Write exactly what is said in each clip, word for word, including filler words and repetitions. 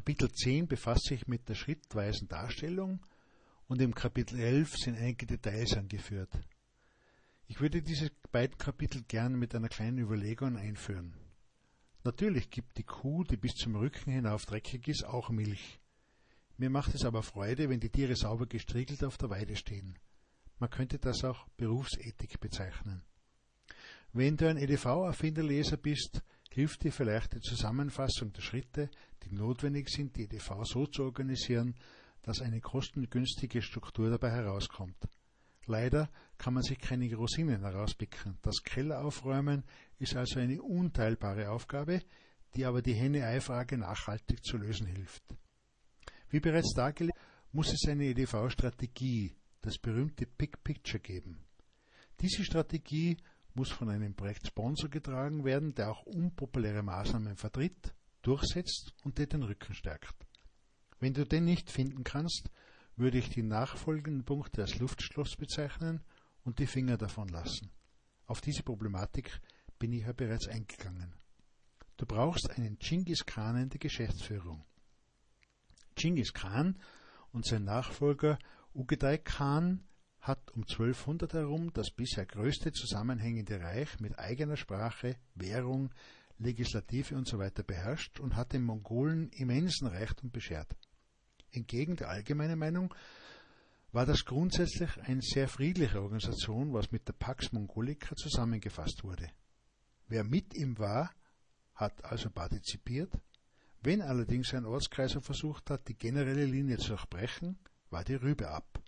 Kapitel zehn befasst sich mit der schrittweisen Darstellung und im Kapitel elf sind einige Details angeführt. Ich würde diese beiden Kapitel gern mit einer kleinen Überlegung einführen. Natürlich gibt die Kuh, die bis zum Rücken hinauf dreckig ist, auch Milch. Mir macht es aber Freude, wenn die Tiere sauber gestriegelt auf der Weide stehen. Man könnte das auch Berufsethik bezeichnen. Wenn du ein E D V-Erfinderleser bist, hilft dir vielleicht die Zusammenfassung der Schritte, die notwendig sind, die E D V so zu organisieren, dass eine kostengünstige Struktur dabei herauskommt. Leider kann man sich keine Rosinen herauspicken. Das Kelleraufräumen ist also eine unteilbare Aufgabe, die aber die Henne-Ei-Frage nachhaltig zu lösen hilft. Wie bereits dargelegt, muss es eine E D V-Strategie, das berühmte Big Picture, geben. Diese Strategie muss von einem Projektsponsor getragen werden, der auch unpopuläre Maßnahmen vertritt, durchsetzt und dir den Rücken stärkt. Wenn du den nicht finden kannst, würde ich die nachfolgenden Punkte als Luftschloss bezeichnen und die Finger davon lassen. Auf diese Problematik bin ich ja bereits eingegangen. Du brauchst einen Dschingis Khan in der Geschäftsführung. Dschingis Khan und sein Nachfolger Ugadai Khan hat um zwölfhundert herum das bisher größte zusammenhängende Reich mit eigener Sprache, Währung, Legislative usw. beherrscht und hat den Mongolen immensen Reichtum beschert. Entgegen der allgemeinen Meinung war das grundsätzlich eine sehr friedliche Organisation, was mit der Pax Mongolica zusammengefasst wurde. Wer mit ihm war, hat also partizipiert. Wenn allerdings ein Ortskaiser versucht hat, die generelle Linie zu durchbrechen, war die Rübe ab.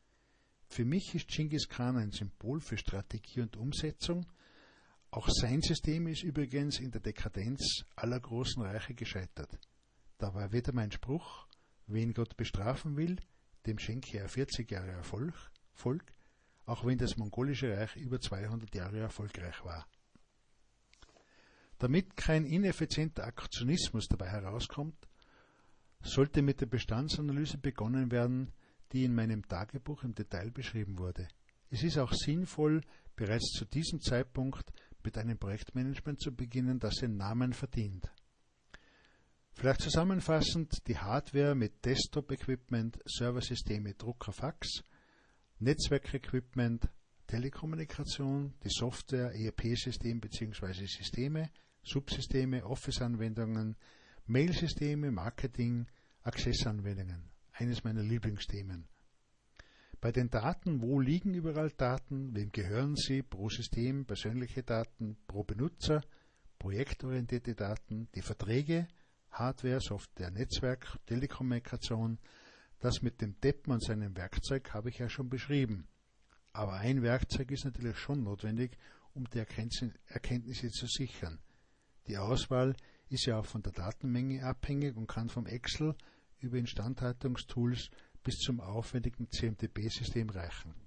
Für mich ist Dschingis Khan ein Symbol für Strategie und Umsetzung. Auch sein System ist übrigens in der Dekadenz aller großen Reiche gescheitert. Da war wieder mein Spruch: Wen Gott bestrafen will, dem schenke er vierzig Jahre Erfolg, Volk, auch wenn das mongolische Reich über zweihundert Jahre erfolgreich war. Damit kein ineffizienter Aktionismus dabei herauskommt, sollte mit der Bestandsanalyse begonnen werden, die in meinem Tagebuch im Detail beschrieben wurde. Es ist auch sinnvoll, bereits zu diesem Zeitpunkt mit einem Projektmanagement zu beginnen, das den Namen verdient. Vielleicht zusammenfassend die Hardware mit Desktop-Equipment, Serversysteme, Drucker, Fax, Netzwerkequipment, Telekommunikation, die Software, E R P-System bzw. Systeme, Subsysteme, Office-Anwendungen, Mail-Systeme, Marketing, Access-Anwendungen. Eines meiner Lieblingsthemen. Bei den Daten, wo liegen überall Daten, wem gehören sie, pro System, persönliche Daten, pro Benutzer, projektorientierte Daten, die Verträge, Hardware, Software, Netzwerk, Telekommunikation. Das mit dem Deppen und seinem Werkzeug habe ich ja schon beschrieben. Aber ein Werkzeug ist natürlich schon notwendig, um die Erkenntnisse zu sichern. Die Auswahl ist ja auch von der Datenmenge abhängig und kann vom Excel über Instandhaltungstools bis zum aufwendigen C M D B-System reichen.